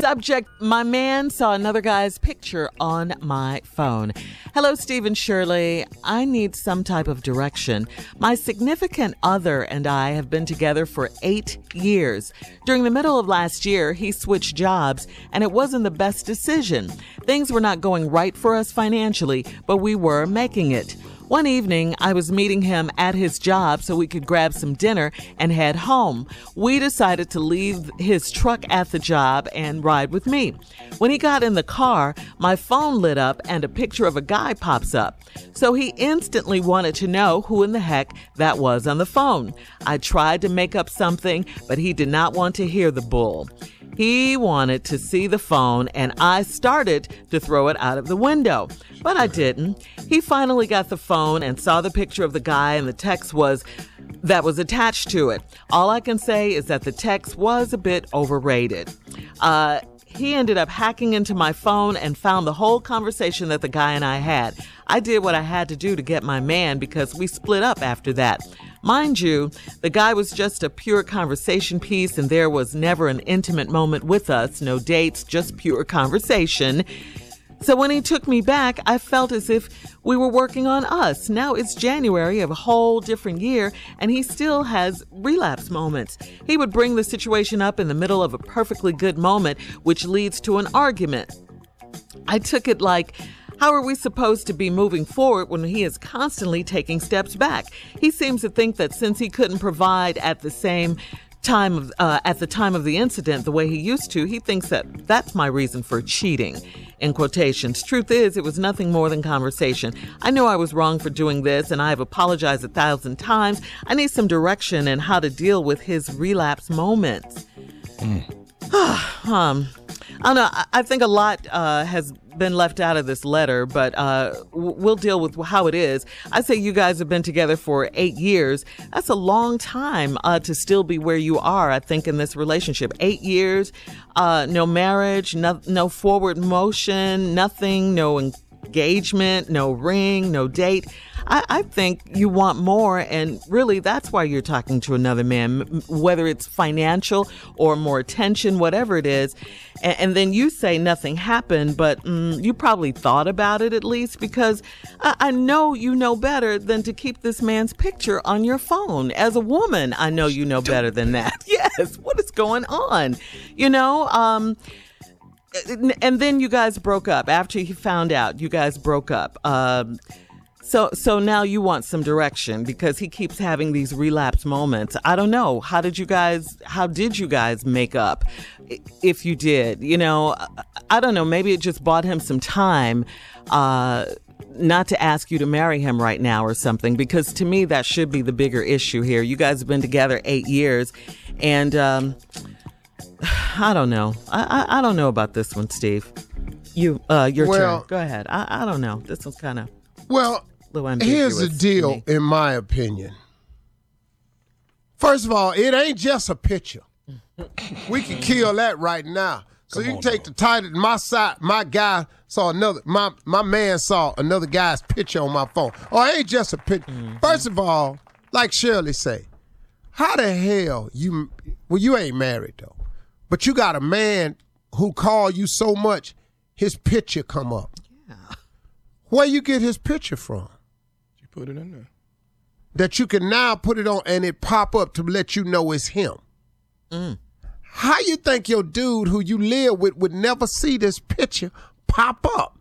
Subject, my man saw another guy's picture on my phone. Hello, Steve and Shirley. I need some type of direction. My significant other and I have been together for 8 years. During the middle of last year, he switched jobs, and it wasn't the best decision. Things were not going right for us financially, but we were making it. One evening, I was meeting him at his job so we could grab some dinner and head home. We decided to leave his truck at the job and ride with me. When he got in the car, my phone lit up and a picture of a guy pops up. So he instantly wanted to know who in the heck that was on the phone. I tried to make up something, but he did not want to hear the bull. He wanted to see the phone, and I started to throw it out of the window, but I didn't. He finally got the phone and saw the picture of the guy, and the text was attached to it. All I can say is that the text was a bit overrated. He ended up hacking into my phone and found the whole conversation that the guy and I had. I did what I had to do to get my man because we split up after that. Mind you, the guy was just a pure conversation piece and there was never an intimate moment with us, no dates, just pure conversation. So when he took me back, I felt as if we were working on us. Now it's January of a whole different year, and he still has relapse moments. He would bring the situation up in the middle of a perfectly good moment, which leads to an argument. I took it like, how are we supposed to be moving forward when he is constantly taking steps back? He seems to think that since he couldn't provide at the time of the incident the way he used to, he thinks that that's my reason for cheating, in quotations. Truth is, it was nothing more than conversation. I know I was wrong for doing this, and I have apologized 1,000 times. I need some direction in how to deal with his relapse moments. I don't know. I think a lot has been left out of this letter, but we'll deal with how it is. I say you guys have been together for 8 years. That's a long time to still be where you are, I think, in this relationship. 8 years, no marriage, no forward motion, nothing, no engagement, no ring, no date. I think you want more, and really that's why you're talking to another man, whether it's financial or more attention, whatever it is. And then you say nothing happened, but you probably thought about it at least, because I know you know better than to keep this man's picture on your phone. As a woman, I know you know better than that. Yes, what is going on? You know, and then you guys broke up. After he found out, you guys broke up. So now you want some direction because he keeps having these relapse moments. I don't know. How did you guys make up? If you did, you know, I don't know. Maybe it just bought him some time, not to ask you to marry him right now or something, because to me, that should be the bigger issue here. You guys have been together 8 years, and I don't know. I don't know about this one, Steve. Your turn. Go ahead. I don't know. This one's kind of here's the deal, in my opinion. First of all, it ain't just a picture. We can kill that right now. So you can take the title. My guy saw my man saw another guy's picture on my phone. Oh, it ain't just a picture. Mm-hmm. First of all, like Shirley say, how the hell you ain't married though, but you got a man who called you so much, his picture come up. Yeah. Where you get his picture from? You put it in there. That you can now put it on and it pop up to let you know it's him. Mm. How you think your dude who you live with would never see this picture pop up?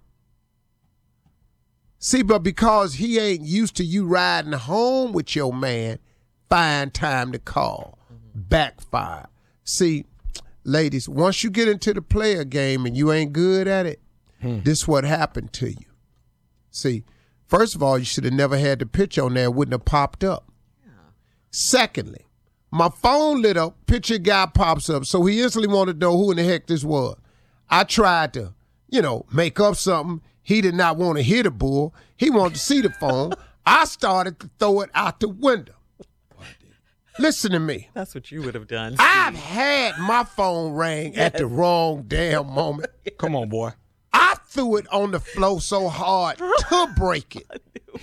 See, but because he ain't used to you riding home with your man, find time to call. Backfire. See, ladies, once you get into the player game and you ain't good at it, this what happened to you. See, first of all, you should have never had the picture on there. It wouldn't have popped up. Yeah. Secondly, my phone lit up, picture guy pops up, so he instantly wanted to know who in the heck this was. I tried to, make up something. He did not want to hear the bull. He wanted to see the phone. I started to throw it out the window. Listen to me. That's what you would have done. I've had my phone ring at the wrong damn moment. Come on, boy. I threw it on the floor so hard to break it.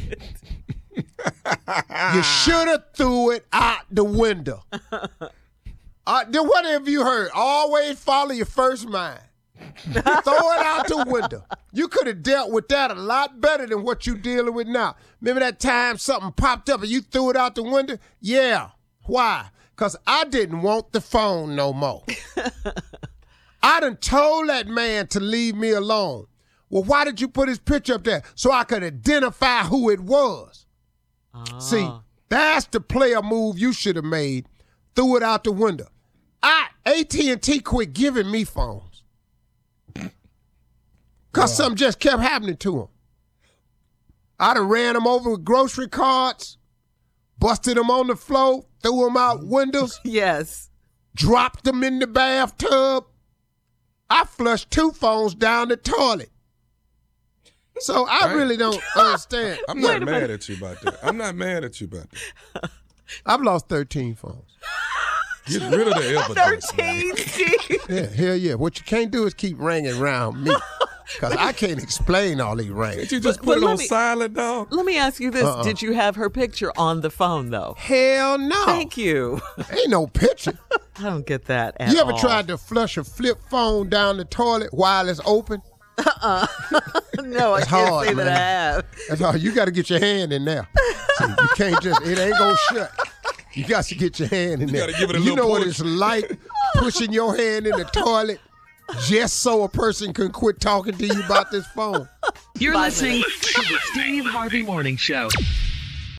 You should have threw it out the window. Then what have you heard? Always follow your first mind. Throw it out the window. You could have dealt with that a lot better than what you dealing with now. Remember that time something popped up and you threw it out the window? Yeah. Why? Because I didn't want the phone no more. I done told that man to leave me alone. Well, why did you put his picture up there? So I could identify who it was. See, that's the player move you should have made. Threw it out the window. AT&T quit giving me phones. Because something just kept happening to them. I done ran them over with grocery carts, busted them on the floor, threw them out windows. Yes. Dropped them in the bathtub. I flushed 2 phones down the toilet. So I really don't understand. I'm not mad at you about that. I've lost 13 phones. Get rid of the evidence. 13, Steve. Yeah, hell yeah. What you can't do is keep ringing around me. Because I can't explain all these rings. Did you just put it on silent, dog? Let me ask you this. Did you have her picture on the phone, though? Hell no. Thank you. Ain't no picture. I don't get that at all. You ever tried to flush a flip phone down the toilet while it's open? No, I can't say that I have. That's hard. You got to get your hand in there. See, you can't just, it ain't going to shut. You got to get your hand in there. You got to give it a You little know what push. it's like pushing your hand in the toilet just so a person can quit talking to you about this phone. You're listening to the Steve Harvey Morning Show.